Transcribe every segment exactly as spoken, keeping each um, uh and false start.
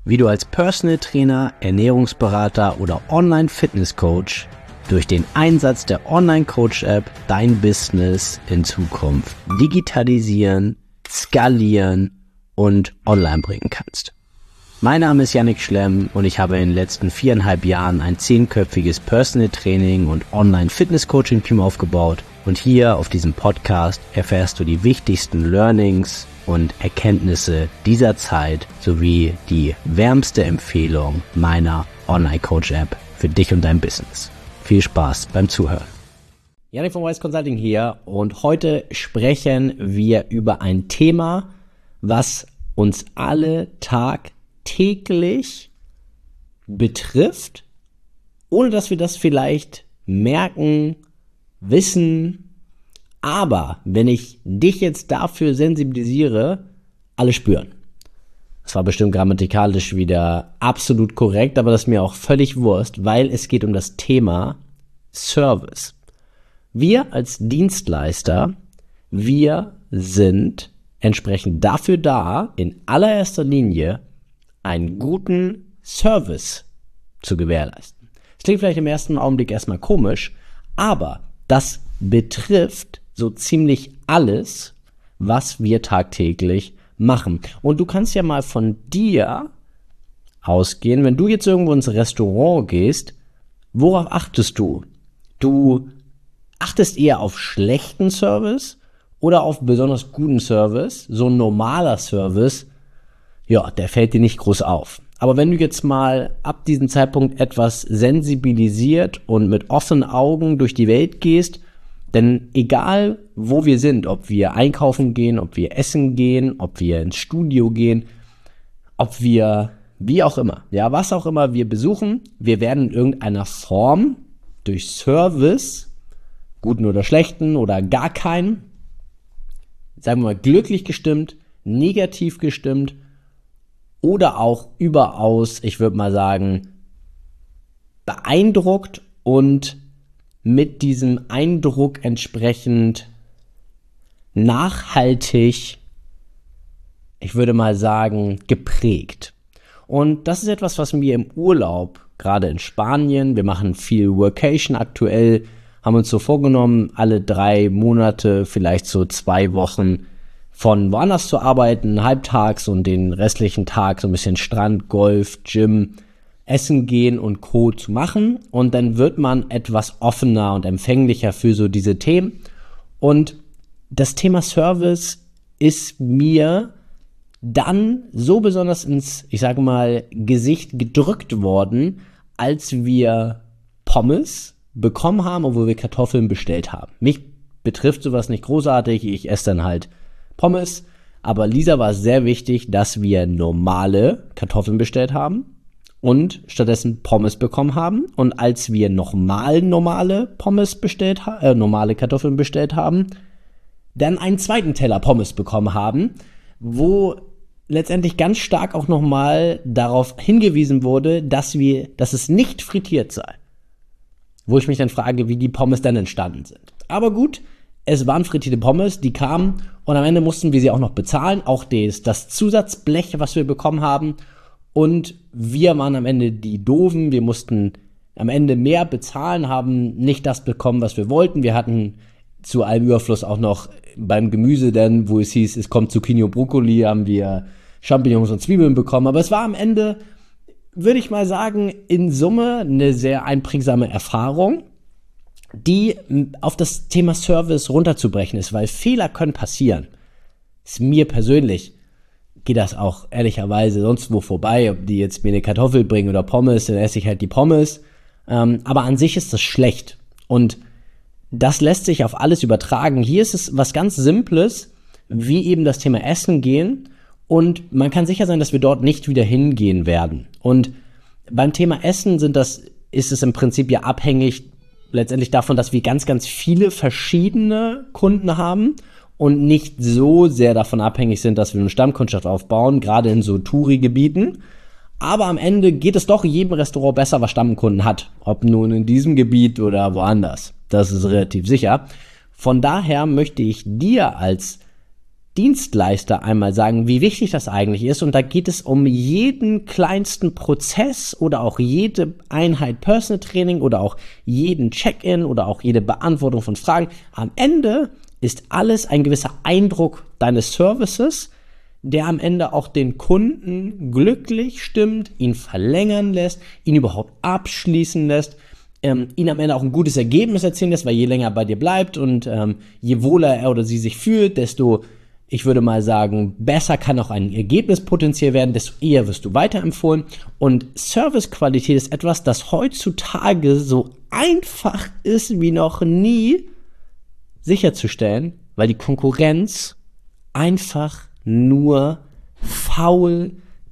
wie du als Personal Trainer, Ernährungsberater oder Online-Fitness-Coach durch den Einsatz der Online-Coach-App dein Business in Zukunft digitalisieren, skalieren und online bringen kannst. Mein Name ist Yannick Schlemm und ich habe in den letzten viereinhalb Jahren ein zehnköpfiges Personal Training und Online-Fitness-Coaching-Team aufgebaut und hier auf diesem Podcast erfährst du die wichtigsten Learnings und Erkenntnisse dieser Zeit sowie die wärmste Empfehlung meiner Online-Coach-App für dich und dein Business. Viel Spaß beim Zuhören. Yannick von Wise Consulting hier und heute sprechen wir über ein Thema, was uns alle tagtäglich betrifft, ohne dass wir das vielleicht merken, wissen. Aber wenn ich dich jetzt dafür sensibilisiere, alle spüren. Das war bestimmt grammatikalisch wieder absolut korrekt, aber das ist mir auch völlig Wurst, weil es geht um das Thema Service. Wir als Dienstleister, wir sind entsprechend dafür da, in allererster Linie einen guten Service zu gewährleisten. Das klingt vielleicht im ersten Augenblick erstmal komisch, aber das betrifft so ziemlich alles, was wir tagtäglich machen. Und du kannst ja mal von dir ausgehen, wenn du jetzt irgendwo ins Restaurant gehst, worauf achtest du? Du achtest eher auf schlechten Service oder auf besonders guten Service? So ein normaler Service, ja, der fällt dir nicht groß auf. Aber wenn du jetzt mal ab diesem Zeitpunkt etwas sensibilisiert und mit offenen Augen durch die Welt gehst, denn egal, wo wir sind, ob wir einkaufen gehen, ob wir essen gehen, ob wir ins Studio gehen, ob wir, wie auch immer, ja, was auch immer wir besuchen, wir werden in irgendeiner Form durch Service, guten oder schlechten oder gar keinen, sagen wir mal, glücklich gestimmt, negativ gestimmt oder auch überaus, ich würde mal sagen, beeindruckt und mit diesem Eindruck entsprechend nachhaltig, ich würde mal sagen, geprägt. Und das ist etwas, was mir im Urlaub, gerade in Spanien, wir machen viel Workation aktuell, haben uns so vorgenommen, alle drei Monate, vielleicht so zwei Wochen von woanders zu arbeiten, halbtags und den restlichen Tag so ein bisschen Strand, Golf, Gym, Essen gehen und Co. zu machen, und dann wird man etwas offener und empfänglicher für so diese Themen. Und das Thema Service ist mir dann so besonders ins, ich sage mal, Gesicht gedrückt worden, als wir Pommes bekommen haben, obwohl wir Kartoffeln bestellt haben. Mich betrifft sowas nicht großartig, ich esse dann halt Pommes, aber Lisa war es sehr wichtig, dass wir normale Kartoffeln bestellt haben und stattdessen Pommes bekommen haben. Und als wir nochmal normale Pommes bestellt haben, äh, normale Kartoffeln bestellt haben, dann einen zweiten Teller Pommes bekommen haben, wo letztendlich ganz stark auch nochmal darauf hingewiesen wurde, dass wir, dass es nicht frittiert sei. Wo ich mich dann frage, wie die Pommes dann entstanden sind. Aber gut, es waren frittierte Pommes, die kamen und am Ende mussten wir sie auch noch bezahlen, auch das, das Zusatzblech, was wir bekommen haben. Und wir waren am Ende die Doofen, wir mussten am Ende mehr bezahlen, haben nicht das bekommen, was wir wollten. Wir hatten zu allem Überfluss auch noch beim Gemüse dann, wo es hieß, es kommt Zucchini und Brokkoli, haben wir Champignons und Zwiebeln bekommen. Aber es war am Ende, würde ich mal sagen, in Summe eine sehr einprägsame Erfahrung, die auf das Thema Service runterzubrechen ist, weil Fehler können passieren. Ist mir persönlich geht das auch ehrlicherweise sonst wo vorbei, ob die jetzt mir eine Kartoffel bringen oder Pommes, dann esse ich halt die Pommes. Ähm, aber an sich ist das schlecht. Und das lässt sich auf alles übertragen. Hier ist es was ganz Simples, wie eben das Thema Essen gehen. Und man kann sicher sein, dass wir dort nicht wieder hingehen werden. Und beim Thema Essen sind das, ist es im Prinzip ja abhängig letztendlich davon, dass wir ganz, ganz viele verschiedene Kunden haben und nicht so sehr davon abhängig sind, dass wir eine Stammkundschaft aufbauen, gerade in so Touri-Gebieten. Aber am Ende geht es doch jedem Restaurant besser, was Stammkunden hat. Ob nun in diesem Gebiet oder woanders. Das ist relativ sicher. Von daher möchte ich dir als Dienstleister einmal sagen, wie wichtig das eigentlich ist. Und da geht es um jeden kleinsten Prozess oder auch jede Einheit Personal Training oder auch jeden Check-in oder auch jede Beantwortung von Fragen. Am Ende ist alles ein gewisser Eindruck deines Services, der am Ende auch den Kunden glücklich stimmt, ihn verlängern lässt, ihn überhaupt abschließen lässt, ähm, ihn am Ende auch ein gutes Ergebnis erzielen lässt, weil je länger er bei dir bleibt und ähm, je wohler er oder sie sich fühlt, desto, ich würde mal sagen, besser kann auch ein Ergebnis potenziell werden, desto eher wirst du weiterempfohlen. Und Servicequalität ist etwas, das heutzutage so einfach ist wie noch nie sicherzustellen, weil die Konkurrenz einfach nur faul,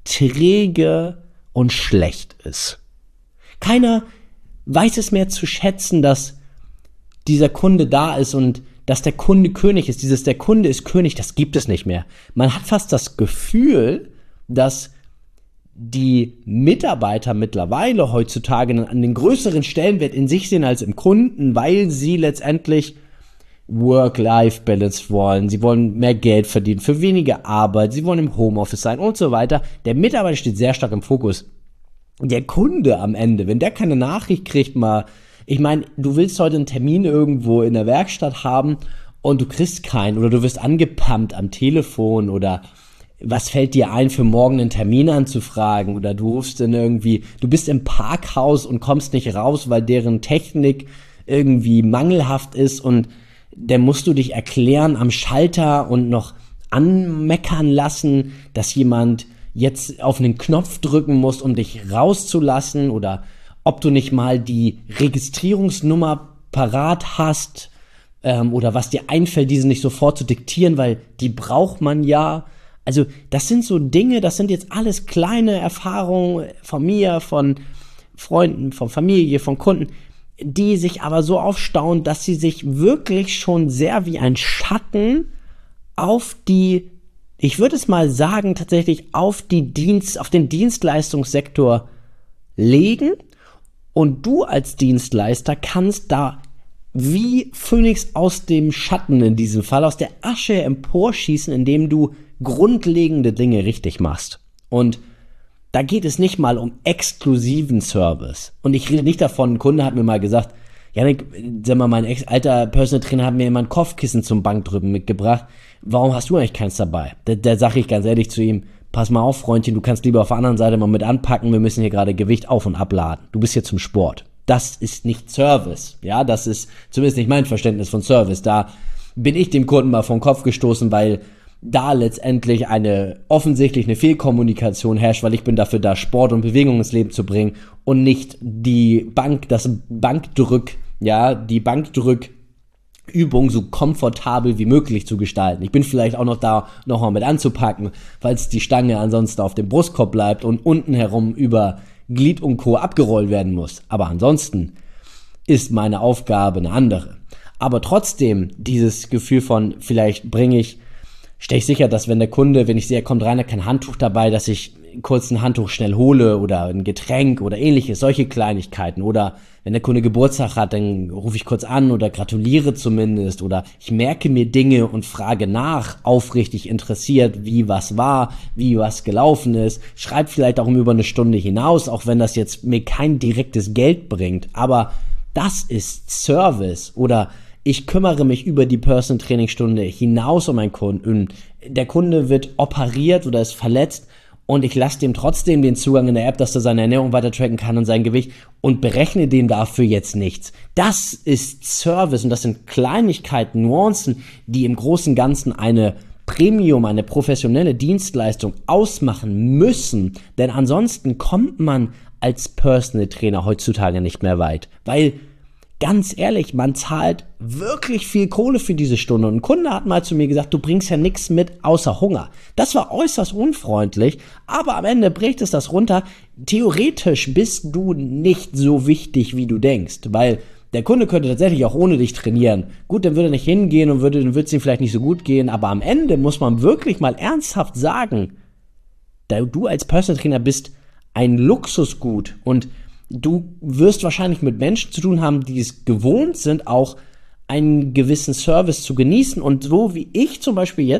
träge und schlecht ist. Keiner weiß es mehr zu schätzen, dass dieser Kunde da ist und dass der Kunde König ist. Dieses der Kunde ist König, das gibt es nicht mehr. Man hat fast das Gefühl, dass die Mitarbeiter mittlerweile heutzutage an den größeren Stellenwert in sich sehen als im Kunden, weil sie letztendlich Work-Life-Balance wollen, sie wollen mehr Geld verdienen für weniger Arbeit, sie wollen im Homeoffice sein und so weiter. Der Mitarbeiter steht sehr stark im Fokus. Der Kunde am Ende, wenn der keine Nachricht kriegt, mal, ich meine, du willst heute einen Termin irgendwo in der Werkstatt haben und du kriegst keinen oder du wirst angepumpt am Telefon oder was fällt dir ein, für morgen einen Termin anzufragen oder du rufst dann irgendwie, du bist im Parkhaus und kommst nicht raus, weil deren Technik irgendwie mangelhaft ist und dann musst du dich erklären am Schalter und noch anmeckern lassen, dass jemand jetzt auf einen Knopf drücken muss, um dich rauszulassen oder ob du nicht mal die Registrierungsnummer parat hast ähm, oder was dir einfällt, diese nicht sofort zu diktieren, weil die braucht man ja. Also das sind so Dinge, das sind jetzt alles kleine Erfahrungen von mir, von Freunden, von Familie, von Kunden, die sich aber so aufstauen, dass sie sich wirklich schon sehr wie ein Schatten auf die, ich würde es mal sagen, tatsächlich auf die Dienst, auf den Dienstleistungssektor legen und du als Dienstleister kannst da wie Phönix aus dem Schatten in diesem Fall, aus der Asche emporschießen, indem du grundlegende Dinge richtig machst. Und da geht es nicht mal um exklusiven Service. Und ich rede nicht davon, ein Kunde hat mir mal gesagt, Janik, sag mal, mein ex alter Personal Trainer hat mir immer ein Kopfkissen zum Bankdrücken mitgebracht. Warum hast du eigentlich keins dabei? Da, da sage ich ganz ehrlich zu ihm, pass mal auf, Freundchen, du kannst lieber auf der anderen Seite mal mit anpacken, wir müssen hier gerade Gewicht auf- und abladen. Du bist hier zum Sport. Das ist nicht Service. Ja, das ist zumindest nicht mein Verständnis von Service. Da bin ich dem Kunden mal vom Kopf gestoßen, weil da letztendlich eine offensichtlich eine Fehlkommunikation herrscht, weil ich bin dafür da, Sport und Bewegung ins Leben zu bringen und nicht die Bank, das Bankdrück, ja, die Bankdrückübung so komfortabel wie möglich zu gestalten. Ich bin vielleicht auch noch da, noch mal mit anzupacken, falls die Stange ansonsten auf dem Brustkorb bleibt und unten herum über Glied und Co. abgerollt werden muss. Aber ansonsten ist meine Aufgabe eine andere. Aber trotzdem dieses Gefühl von, vielleicht bringe ich stelle ich sicher, dass wenn der Kunde, wenn ich sehe, er kommt rein, hat kein Handtuch dabei, dass ich kurz ein Handtuch schnell hole oder ein Getränk oder ähnliches, solche Kleinigkeiten. Oder wenn der Kunde Geburtstag hat, dann rufe ich kurz an oder gratuliere zumindest. Oder ich merke mir Dinge und frage nach, aufrichtig interessiert, wie was war, wie was gelaufen ist. Schreibe vielleicht auch um über eine Stunde hinaus, auch wenn das jetzt mir kein direktes Geld bringt. Aber das ist Service. Oder ich kümmere mich über die Personal Training Stunde hinaus um einen Kunden. Der Kunde wird operiert oder ist verletzt und ich lasse dem trotzdem den Zugang in der App, dass er seine Ernährung weiter tracken kann und sein Gewicht und berechne dem dafür jetzt nichts. Das ist Service und das sind Kleinigkeiten, Nuancen, die im Großen und Ganzen eine Premium, eine professionelle Dienstleistung ausmachen müssen, denn ansonsten kommt man als Personal Trainer heutzutage nicht mehr weit, weil ganz ehrlich, man zahlt wirklich viel Kohle für diese Stunde. Und ein Kunde hat mal zu mir gesagt, du bringst ja nichts mit außer Hunger. Das war äußerst unfreundlich, aber am Ende bricht es das runter. Theoretisch bist du nicht so wichtig, wie du denkst, weil der Kunde könnte tatsächlich auch ohne dich trainieren. Gut, dann würde er nicht hingehen und würde, dann würde es ihm vielleicht nicht so gut gehen, aber am Ende muss man wirklich mal ernsthaft sagen, da du als Personal Trainer bist ein Luxusgut und du wirst wahrscheinlich mit Menschen zu tun haben, die es gewohnt sind, auch einen gewissen Service zu genießen. Und so wie ich zum Beispiel jetzt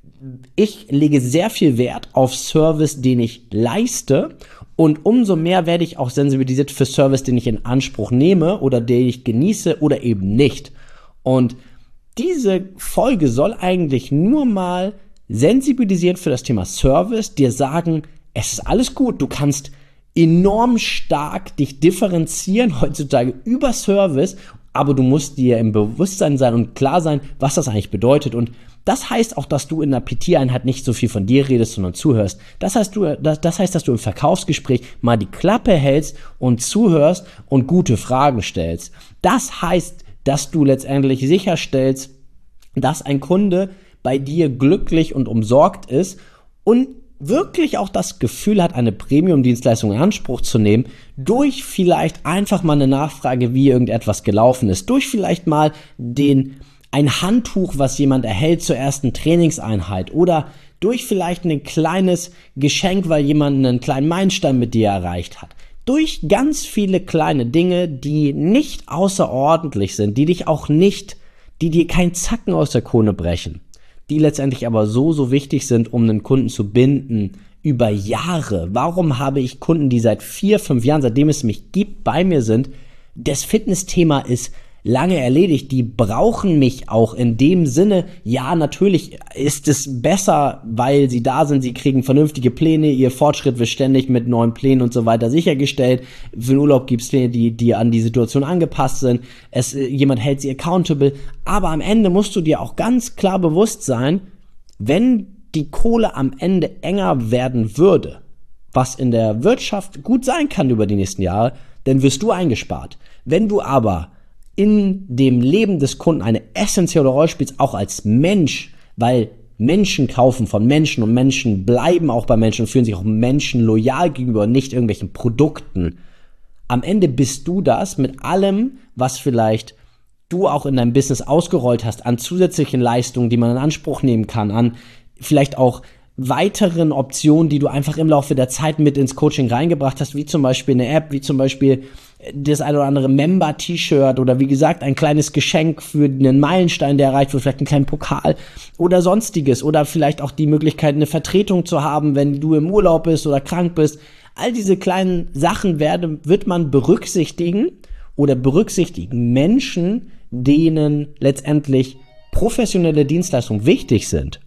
ich lege sehr viel Wert auf Service, den ich leiste, und umso mehr werde ich auch sensibilisiert für Service, den ich in Anspruch nehme oder den ich genieße oder eben nicht. Und diese Folge soll eigentlich nur mal sensibilisieren für das Thema Service, dir sagen, es ist alles gut, du kannst enorm stark dich differenzieren heutzutage über Service, aber du musst dir im Bewusstsein sein und klar sein, was das eigentlich bedeutet. Und das heißt auch, dass du in einer P T-Einheit nicht so viel von dir redest, sondern zuhörst. Das heißt, du, das, das heißt, dass du im Verkaufsgespräch mal die Klappe hältst und zuhörst und gute Fragen stellst. Das heißt, dass du letztendlich sicherstellst, dass ein Kunde bei dir glücklich und umsorgt ist und wirklich auch das Gefühl hat, eine Premium-Dienstleistung in Anspruch zu nehmen, durch vielleicht einfach mal eine Nachfrage, wie irgendetwas gelaufen ist, durch vielleicht mal den, ein Handtuch, was jemand erhält zur ersten Trainingseinheit, oder durch vielleicht ein kleines Geschenk, weil jemand einen kleinen Meilenstein mit dir erreicht hat. Durch ganz viele kleine Dinge, die nicht außerordentlich sind, die dich auch nicht, die dir keinen Zacken aus der Krone brechen, die letztendlich aber so, so wichtig sind, um einen Kunden zu binden über Jahre. Warum habe ich Kunden, die seit vier, fünf Jahren, seitdem es mich gibt, bei mir sind? Das Fitnessthema ist lange erledigt. Die brauchen mich auch in dem Sinne. Ja, natürlich ist es besser, weil sie da sind, sie kriegen vernünftige Pläne, ihr Fortschritt wird ständig mit neuen Plänen und so weiter sichergestellt. Für den Urlaub gibt es Pläne, die, die an die Situation angepasst sind. Es, jemand hält sie accountable. Aber am Ende musst du dir auch ganz klar bewusst sein, wenn die Kohle am Ende enger werden würde, was in der Wirtschaft gut sein kann über die nächsten Jahre, dann wirst du eingespart. Wenn du aber in dem Leben des Kunden eine essentielle Rolle spielst, auch als Mensch, weil Menschen kaufen von Menschen und Menschen bleiben auch bei Menschen und fühlen sich auch Menschen loyal gegenüber, nicht irgendwelchen Produkten. Am Ende bist du das mit allem, was vielleicht du auch in deinem Business ausgerollt hast, an zusätzlichen Leistungen, die man in Anspruch nehmen kann, an vielleicht auch weiteren Optionen, die du einfach im Laufe der Zeit mit ins Coaching reingebracht hast, wie zum Beispiel eine App, wie zum Beispiel das ein oder andere Member-T-Shirt oder wie gesagt ein kleines Geschenk für einen Meilenstein, der erreicht wird, vielleicht einen kleinen Pokal oder sonstiges, oder vielleicht auch die Möglichkeit, eine Vertretung zu haben, wenn du im Urlaub bist oder krank bist. All diese kleinen Sachen werde, wird man berücksichtigen oder berücksichtigen Menschen, denen letztendlich professionelle Dienstleistungen wichtig sind.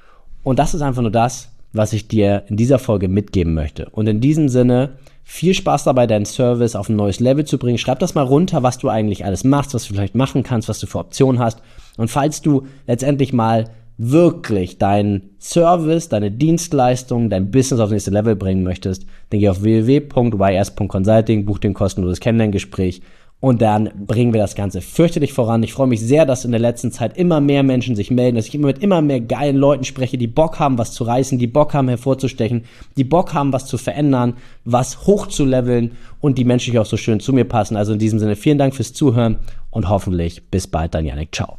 Und das ist einfach nur das, was ich dir in dieser Folge mitgeben möchte. Und in diesem Sinne, viel Spaß dabei, deinen Service auf ein neues Level zu bringen. Schreib das mal runter, was du eigentlich alles machst, was du vielleicht machen kannst, was du für Optionen hast. Und falls du letztendlich mal wirklich deinen Service, deine Dienstleistung, dein Business auf das nächste Level bringen möchtest, dann geh auf w w w punkt y s punkt consulting, buch dir ein kostenloses Kennenlerngespräch. Und dann bringen wir das Ganze fürchterlich voran. Ich freue mich sehr, dass in der letzten Zeit immer mehr Menschen sich melden, dass ich immer mit immer mehr geilen Leuten spreche, die Bock haben, was zu reißen, die Bock haben, hervorzustechen, die Bock haben, was zu verändern, was hochzuleveln und die menschlich auch so schön zu mir passen. Also in diesem Sinne, vielen Dank fürs Zuhören und hoffentlich bis bald, dein Yannick. Ciao.